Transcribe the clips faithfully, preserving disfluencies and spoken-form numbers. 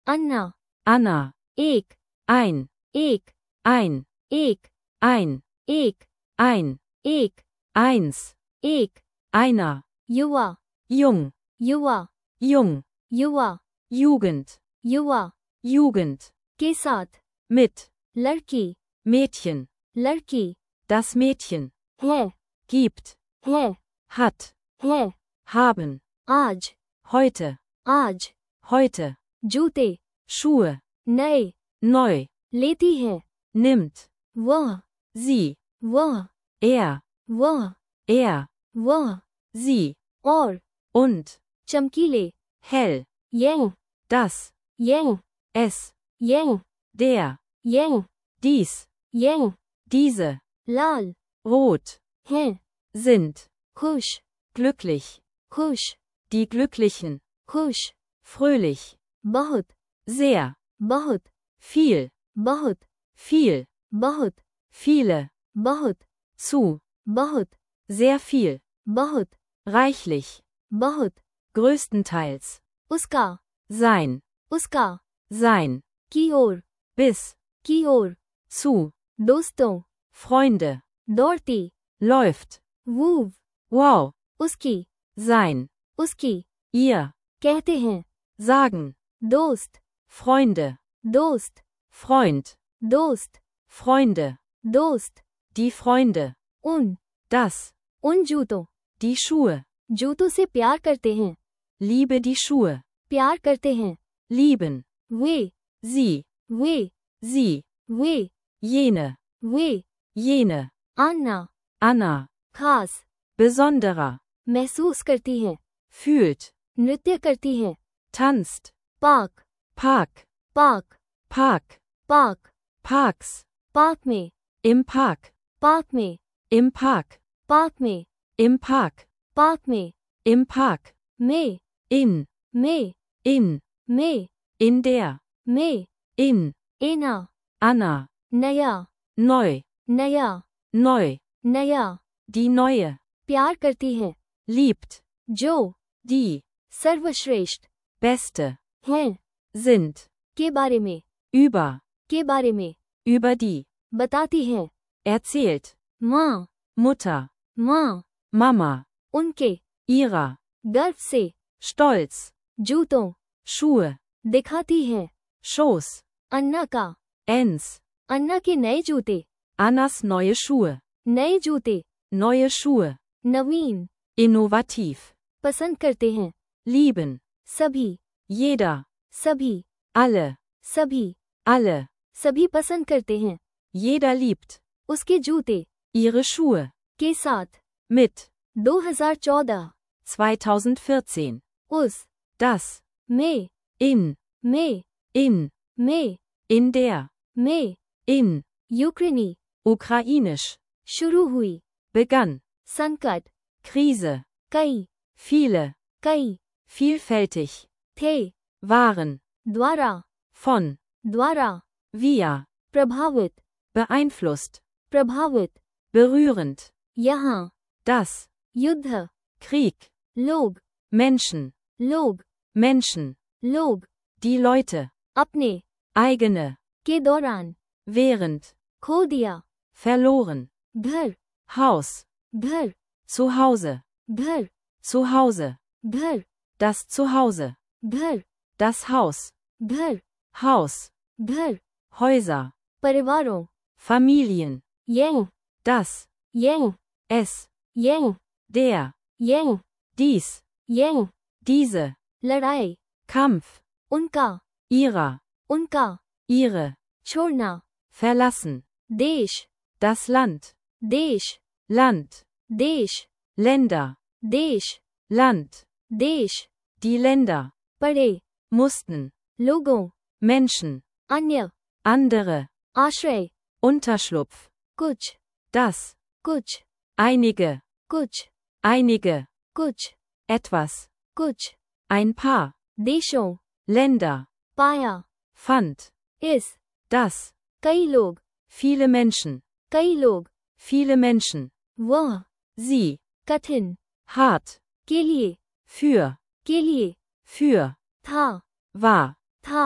अन्ना, Anna, एक, ein, एक, ein, एक, ein, एक, ein, एक, eins, एक, einer, युवा, jung, युवा, jung, युवा, Jugend, युवा, Jugend, के साथ, mit, लड़की, Mädchen, लड़की, das Mädchen, है, gibt, है, hat, है, haben, आज, heute, आज, heute, जूते, Schuhe, नए, neu, लेती है, nimmt, वह, sie, वह, er, वह, er, वह, sie, और, und, चमकीले, hell, यंग, das, यंग, es, यंग, der, यंग, dies, यंग, diese, लाल, rot, हैं, sind, खुश, glücklich, खुश, die Glücklichen, खुश, fröhlich, बहुत, sehr, बहुत, viel, बहुत, viel, बहुत, viele, बहुत, zu, बहुत, sehr viel, बहुत, reichlich, बहुत, größtenteils, उसका, sein, उसका, sein, की ओर, bis, की ओर, zu, दोस्तों, Freunde, दौड़ती, läuft, वूव, wow, उसकी, sein, उसकी, ihr, कहते हैं, sagen, दोस्त, Freunde, दोस्त, Freund, दोस्त, Freunde, दोस्त, die Freunde, उन, das, उन जूतों, die Schuhe, जूतों से प्यार करते हैं, liebe die Schuhe, प्यार करते हैं, lieben, वे, sie, वे, sie, वे, jene, वे, jene, आना, Anna, खास, besonderer, महसूस करती है, fühlt, नृत्य करती है, tanzt, park, Park, park, Park, park, Parks, park में, im Park, पार्क में, im Park, पार्क में, im Park, पार्क में, im Park, में, in, में, in, में, in der, में, in, एना, Anna, नया, neu, नया, neu, नया, die neue, प्यार करती है, liebt, जो, die, सर्वश्रेष्ठ, beste, हैं, sind, के बारे में, über, के बारे में, über die, बताती है, erzählt, माँ, Mutter, माँ, Mama, उनके, ihrer, गर्व से, stolz, जूतों, Schuhe, दिखाती है, Schoß, अन्ना का, Ens, अन्ना के नए जूते, Annas neue Schuhe, नए जूते, neue Schuhe, नवीन, innovativ, पसंद करते हैं, lieben, सभी, jeder, सभी, alle, सभी, alle, सभी पसंद करते हैं, jeder liebt, उसके जूते, ihre Schuhe, के साथ, mit, दो हज़ार चौदह, zweitausendvierzehn, उस, das, में, in, में, in, में, in der, में, in, यूक्रेनी, ukrainisch, शुरू हुई, begann, संकट, Krise, कई, viele, कई, vielfältig, थे, waren, द्वारा, von, द्वारा, via, प्रभावित, beeinflusst, प्रभावित, berührend, यहाँ, das, युद्ध, Krieg, लोग, Menschen, लोग, Menschen, लोग, die Leute, अपने, eigene, के दौरान, während, खो दिया, verloren, घर, Haus, घर, zu Hause, घर, zu Hause, घर, das Zuhause, घर, das Haus, घर, Haus, घर, Häuser, परिवारों, Familien, यंग, das, यंग, es, यंग, der, यंग, dies, यंग, diese, लड़ाई, Kampf, उनका, ihrer, उनका, ihre, छोड़ना, verlassen, देश, das Land, देश, Land, देश, Länder, देश, Land, देश, die Länder, पड़े, mussten, लोगों, Menschen, अन्य, andere, आश्रय, Unterschlupf, कुछ, das, कुछ, einige, कुछ, einige, कुछ, etwas, कुछ, ein paar, देशों, Länder, पाया, fand, इस, das, कई लोग, viele Menschen, कई लोग, viele Menschen, वह, sie, कठिन, hart, के लिए, für, के लिए, für, था, war, था,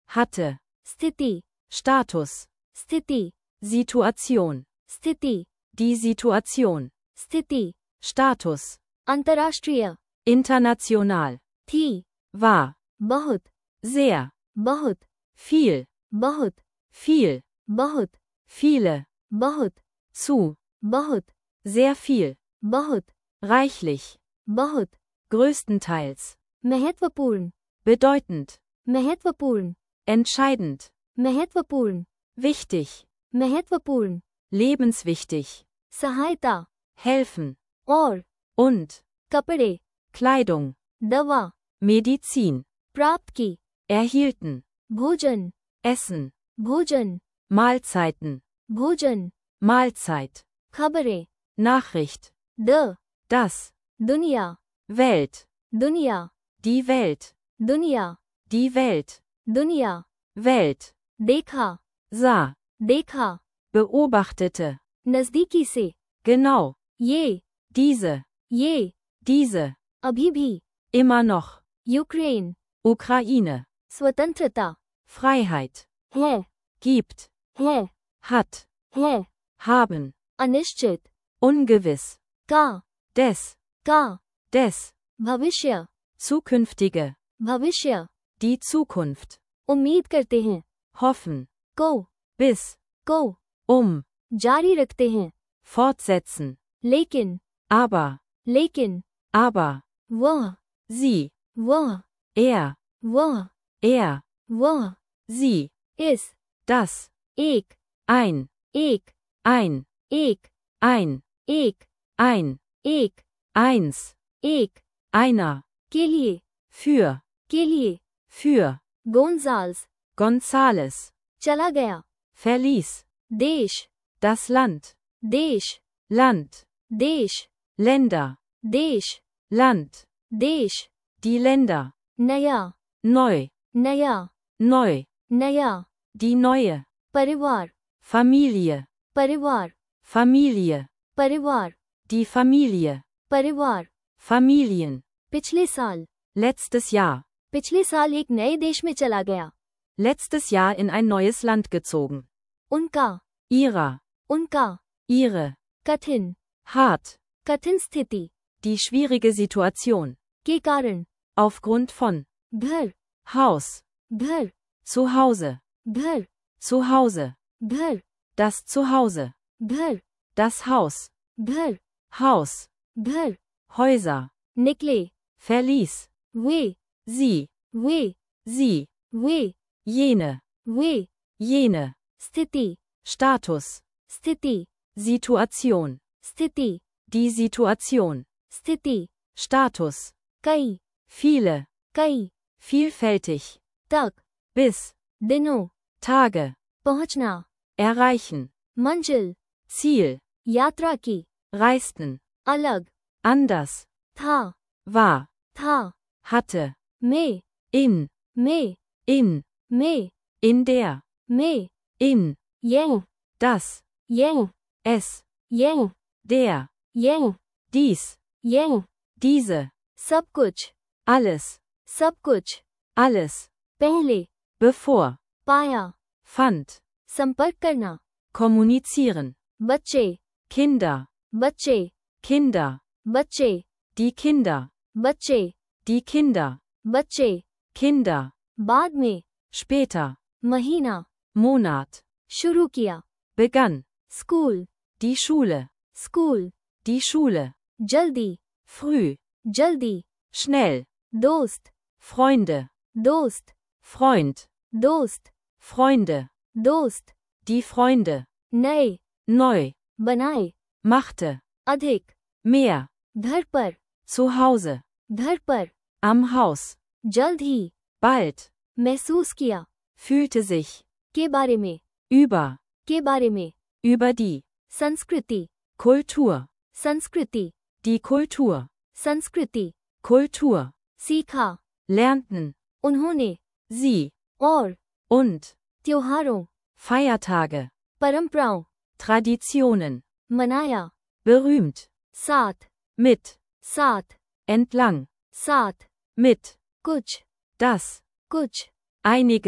hatte, स्थिति Status, स्थिति Situation, स्थिति die Situation, स्थिति Status, अंतर्राष्ट्रीय international, थी war, बहुत sehr, बहुत viel, बहुत viel, बहुत viele, बहुत zu, बहुत sehr viel, बहुत reichlich, बहुत größtenteils, महत्वपूर्ण bedeutend, महत्वपूर्ण entscheidend, महत्वपूर्ण wichtig, महत्वपूर्ण lebenswichtig, सहायता helfen, और und, कपड़े Kleidung, दवा Medizin, प्राप्त की erhielten, भोजन Essen, भोजन Mahlzeiten, भोजन Mahlzeit, खबरें Nachricht, द das, दुनिया Welt, दुनिया die Welt, दुनिया die Welt, दुनिया Welt, देखा sah, देखा beobachtete, नजदीकी से genau, ये diese, ये diese, अभी भी immer noch, यूक्रेन Ukraine, स्वतंत्रता Freiheit, है gibt, है hat, है haben, अनिश्चित ungewiss, का des, का des, भविष्य zukünftige, भविष्य die Zukunft, उम्मीद करते हैं hoffen, को bis, को um, जारी रखते हैं fortsetzen, लेकिन aber, लेकिन aber, वह sie, वह er, वह er, वह sie, इस das, एक ein, एक ein, एक ein, एक ein, एक eins, एक einer, के लिए für, के लिए für, गोंजाल्स Gonzales, चला गया verließ, देश das Land, देश Land, देश Länder, देश Land, देश die Länder, नया neu, नया neu, नया die neue, परिवार Familie, परिवार Familie, परिवार die Familie, परिवार Familien, पिछले साल letztes Jahr, पिछले साल एक नए देश में चला गया letztes Jahr in ein neues Land gezogen, उनका ihrer, उनका ihre, कठिन hart, कठिन स्थिति die schwierige Situation, के कारण aufgrund von, घर Haus, घर Zuhause, घर Zuhause, घर das Zuhause, घर das Haus, घर Haus, घर Häuser, निकले verließ, वे sie, वे sie, वे jene, वे jene, स्थिति Status, स्थिति Situation, स्थिति die Situation, स्थिति Status, कई viele, कई vielfältig, तक bis, दिनों Tage, पहुंचना erreichen, मंजिल Ziel, यात्रा की reisten, अलग anders, था war, था hatte, में in, में in, में in der, में in, यह das, यह es, यह der, यह dies, यह diese, सब कुछ alles, सब कुछ alles, पहले bevor, पाया fand, संपर्क करना kommunizieren, बच्चे Kinder, बच्चे Kinder, बच्चे die Kinder, बच्चे die Kinder, बच्चे Kinder, बाद में später, महीना Monat, शुरू किया begann, school die Schule, school die Schule, जल्दी früh, जल्दी schnell, दोस्त Freunde, दोस्त Freund, दोस्त Freunde, दोस्त die Freunde, नए neu, बनाए machte, अधिक mehr, घर पर zu Hause, घर पर am Haus, जल्द ही bald, महसूस किया fühlte sich, के बारे में über, के बारे में über die, संस्कृति Kultur, संस्कृति die Kultur, संस्कृति Kultur, सीखा lernten, उन्होंने sie, और und, त्योहारों Feiertage, परंपराओं Traditionen, मनाया berühmt, साथ mit, साथ entlang, साथ mit, कुछ das, कुछ einige,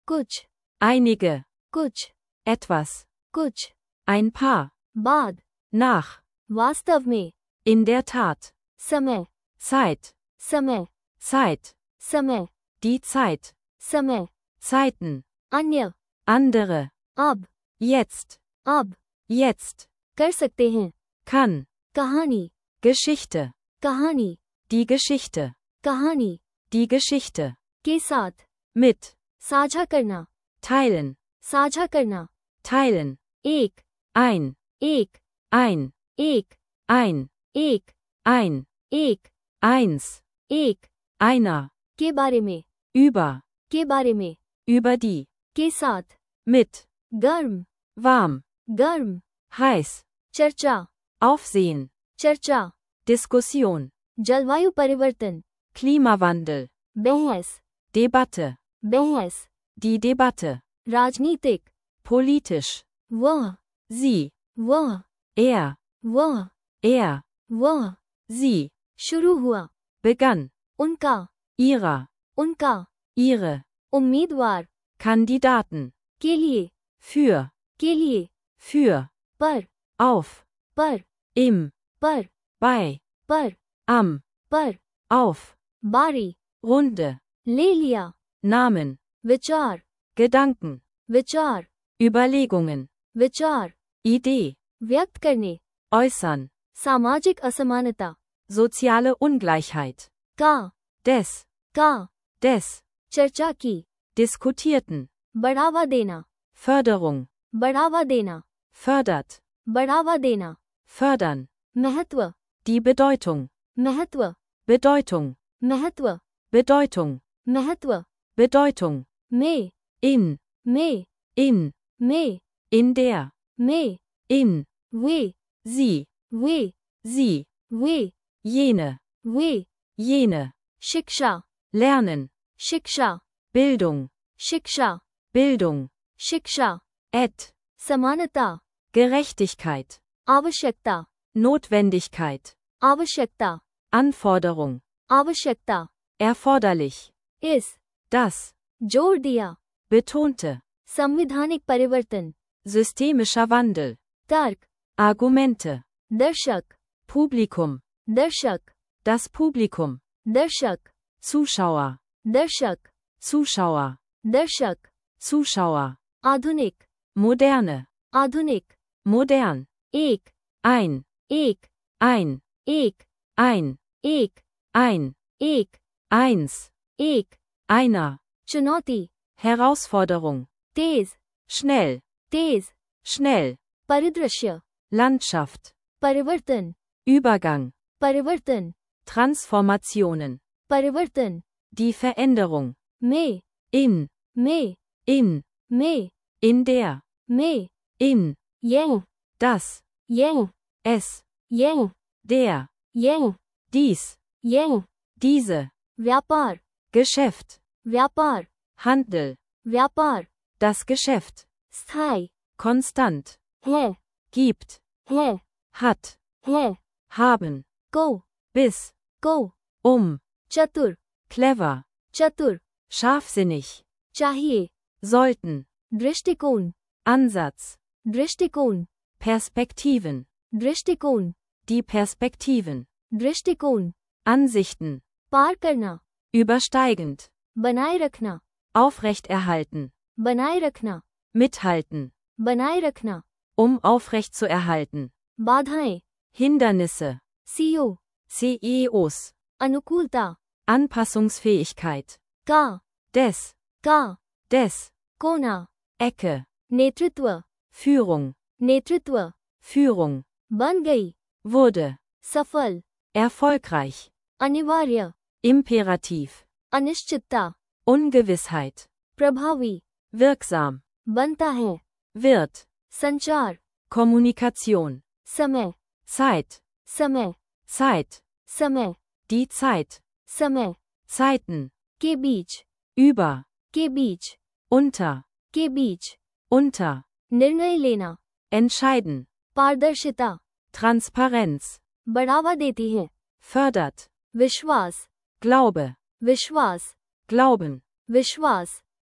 कुछ, einige, कुछ, etwas, कुछ, ein paar, बाद, nach, वास्तव में, in der Tat, समय, Zeit, समय, Zeit, समय, die Zeit, समय, Zeiten, अन्य, andere, अब, jetzt, अब, jetzt, कर सकते हैं, kann, कहानी, Geschichte, कहानी, die Geschichte, कहानी, die Geschichte, के साथ, mit, साझा करना, teilen, साझा करना, teilen, एक, ein, एक, ein, एक, ein, एक, ein, एक, eins, एक, einer, के बारे में, über, के बारे में, über die, के साथ, mit, गर्म, warm, गर्म, heiß, चर्चा, Aufsehen, चर्चा, Diskussion, जलवायु परिवर्तन, Klimawandel, बहस, Debatte, बहस, die Debatte, राजनीतिक, politisch, वह, sie, वह, er, वह, er, वह, sie, शुरू हुआ, begann, उनका, ihrer, उनका, ihre, उम्मीदवार, Kandidaten, के लिए, für, के लिए, für, पर, auf, पर, im, पर, bei, पर, am, पर, auf, बारी, Runde, ले लिया, Namen, विचार, Gedanken, विचार, Überlegungen, विचार, Idee, व्यक्त करने, äußern, सामाजिक असमानता, soziale Ungleichheit, का, des, का, des, चर्चा की, diskutierten, बढ़ावा देना, Förderung, बढ़ावा देना, fördert, बढ़ावा देना, fördern, महत्व, die Bedeutung, महत्व, Bedeutung, महत्व, Bedeutung, महत्व, Bedeutung, में, in, में, in, में, in der, में, in, way, sie, way, sie, way, jene, way, jene, शिक्षा, lernen, शिक्षा, Bildung, शिक्षा, Bildung, शिक्षा, et, समानता, Gerechtigkeit, आवश्यकता, Notwendigkeit, आवश्यकता, Anforderung, आवश्यकता, erforderlich, इस, das, जोर दिया, betonte, संविधानिक परिवर्तन, systemischer Wandel, तर्क, Argumente, दर्शक, Publikum, दर्शक, das Publikum, दर्शक, Zuschauer, दर्शक, Zuschauer, दर्शक, Zuschauer, आधुनिक, moderne, आधुनिक, modern, एक, ein, एक, ein, एक, ein, एक, ein, एक, eins, एक, einer, चुनौती, Herausforderung, तेज, schnell, तेज, schnell, परिदृश्य, Landschaft, परिवर्तन, Übergang, परिवर्तन, Transformationen, परिवर्तन, die Veränderung, में, in, में, in, में, in der, में, in, यह, das, यह, es, यह, der, यह, dies, यह, diese, व्यापार, Geschäft, व्यापार, Handel, व्यापार, das Geschäft, स्थायी, konstant, है, gibt, है, hat, है, haben, को, bis, को, um, चतुर, clever, चतुर, scharfsinnig, चाहिए, sollten, दृष्टिकोण, Ansatz, दृष्टिकोण, Perspektiven, दृष्टिकोण, die Perspektiven, दृष्टिकोण, Ansichten, पार करना, übersteigend, बनाए रखना, aufrechterhalten, बनाए रखना, mithalten, बनाए रखना, um aufrechtzuerhalten, बाधाएं, Hindernisse, C O, C E Os, अनुकूलता, Anpassungsfähigkeit, का, des, का, des, कोना, Ecke, नेतृत्व, Führung, नेतृत्व, Führung, बन गई, wurde, सफल, erfolgreich, अनिवार्य, imperativ, अनिश्चितता, Ungewissheit, प्रभावी, wirksam, बनता है, wird, संचार, Kommunikation, समय, Zeit, समय, Zeit, समय, die Zeit, समय, Zeiten, के बीच, über, के बीच, unter, के बीच, unter, निर्णय लेना, entscheiden, पारदर्शिता, Transparenz, बढ़ावा देती है, fördert, विश्वास, Glaube, विश्वास, Glauben, विश्वास,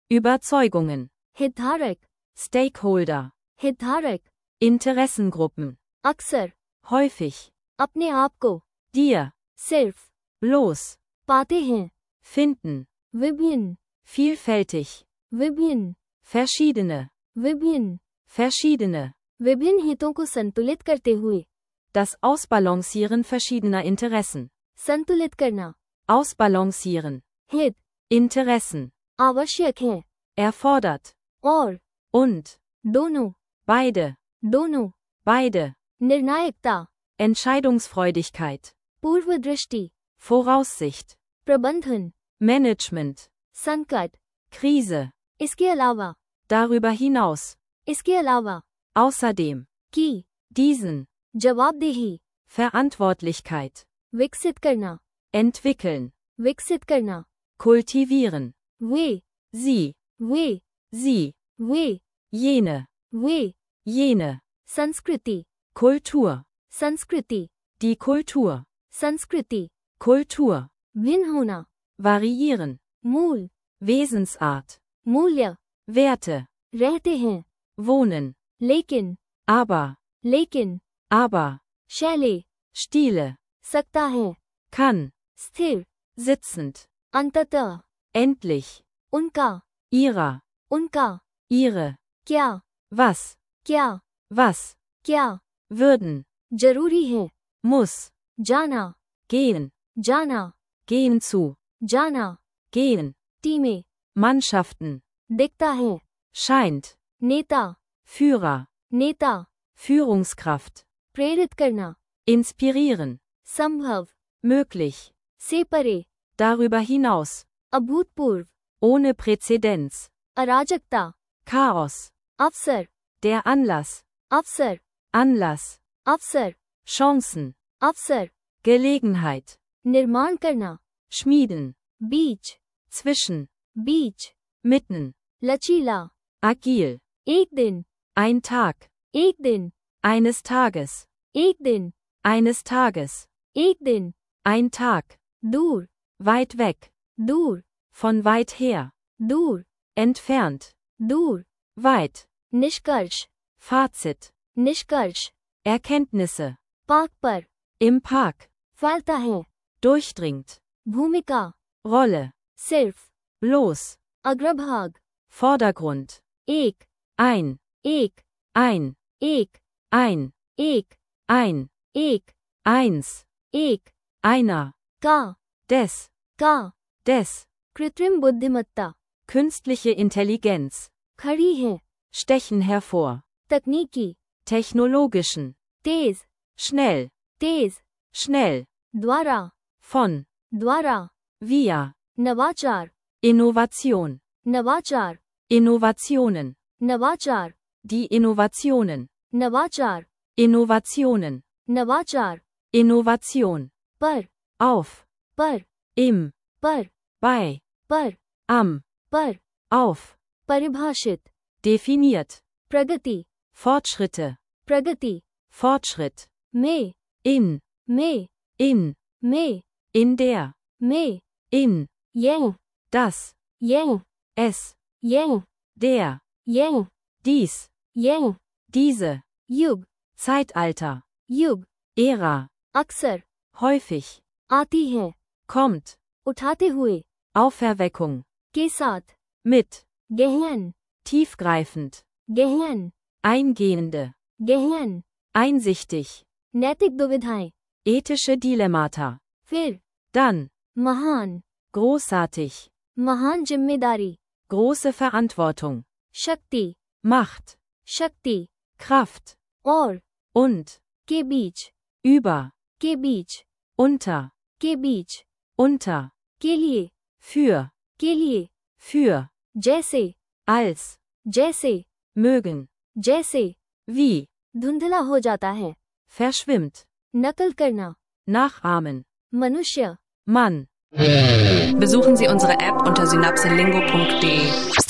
Überzeugungen, हितधारक, Stakeholder, हितधारक, Interessengruppen, अक्सर, häufig, अपने आप को, dir, सिर्फ, bloß, पाते हैं, finden, विभिन्न, vielfältig, विभिन्न, verschiedene, विभिन्न, verschiedene, विभिन्न हितों को संतुलित करते हुए, das Ausbalancieren verschiedener Interessen, संतुलित करना, ausbalancieren, हित, Interessen, आवश्यक है, erfordert, और, und, दोनों, beide, दोनों, beide, निर्णायकता, Entscheidungsfreudigkeit, पूर्व दृष्टि, Voraussicht, प्रबंधन, Management, संकट, Krise, इसके अलावा, darüber hinaus, इसके अलावा, außerdem, की, diesen, जवाबदेही, Verantwortlichkeit, विकसित करना, entwickeln, विकसित करना, kultivieren, वे, sie, वे, sie, वे, jene, वे, jene, संस्कृति, Kultur, संस्कृति, die Kultur, संस्कृति, Kultur, भिन्न होना, variieren, मूल, Wesensart, मूल्य, Werte, रहते हैं, wohnen, लेकिन, aber, लेकिन, aber, शैली, Stile, सकता है, kann, स्थिर, sitzend, अंततः, endlich, उनका, ihrer, उनका, ihre, क्या, was, क्या, was, क्या, würden, जरूरी है, muss, जाना, gehen, जाना, gehen zu, जाना, gehen, टीमें, Mannschaften, दिखता है, scheint, नेता, Führer, नेता, Führungskraft, प्रेरित करना, inspirieren, संभव, möglich, से परे, darüber hinaus, अभूतपूर्व, ohne Präzedenz, अराजकता, Chaos, अवसर, der Anlass, अवसर, Anlass, अवसर, Chancen, अवसर, Gelegenheit, निर्माण करना, schmieden, बीच, zwischen, बीच, mitten, लचीला, agil, एक दिन, ein Tag, एक दिन, eines Tages, एक दिन, eines Tages, एक दिन, ein Tag, दूर, weit weg, दूर, von weit her, दूर, entfernt, दूर, weit, निष्कर्ष, Fazit, निष्कर्ष, Erkenntnisse, पाक पर, im Park, फैलता है, durchdringt, भूमिका, Rolle, सिर्फ, bloß, अग्रभाग, Vordergrund, एक, ein, एक, ein, एक, ein, एक, ein, एक, eins, एक, einer, का, des, का, des, कृत्रिम बुद्धिमत्ता, künstliche Intelligenz, खड़ी है, stechen hervor, तकनीकी, technologischen, तेज, schnell, तेज, schnell, द्वारा, von, द्वारा, via, नवाचार, Innovation, नवाचार, Innovationen, नवाचार, die Innovationen, नवाचार, Innovationen, नवाचार, Innovation, पर, auf, पर, im, पर, bei, पर, am, पर, auf, परिभाषित, definiert, प्रगति, Fortschritte, प्रगति, Fortschritt, में, in, में, in, में, in der, में, in, यह, das, यह, es, यह, der, यह, dies, यह, diese, युग, Zeitalter, युग, Ära, अक्सर, häufig, आती है, kommt, उठाते हुए, Auferweckung, के साथ, mit, गहन, tiefgreifend, गहन, eingehende, गहन, einsichtig, नैतिक दुविधाएं, ethische Dilemmata, फिर, dann, महान, großartig, महान जिम्मेदारी, große Verantwortung, शक्ति, Macht, शक्ति, Kraft, और, und, के बीच, über, के बीच, unter, के बीच, unter, के लिए, für, के लिए, für, जैसे, als, जैसे, mögen, जैसे, wie, धुंधला हो जाता है, verschwimmt, नकल करना, nachahmen, मनुष्य, Mann. Besuchen Sie unsere App unter synapselingo punkt de.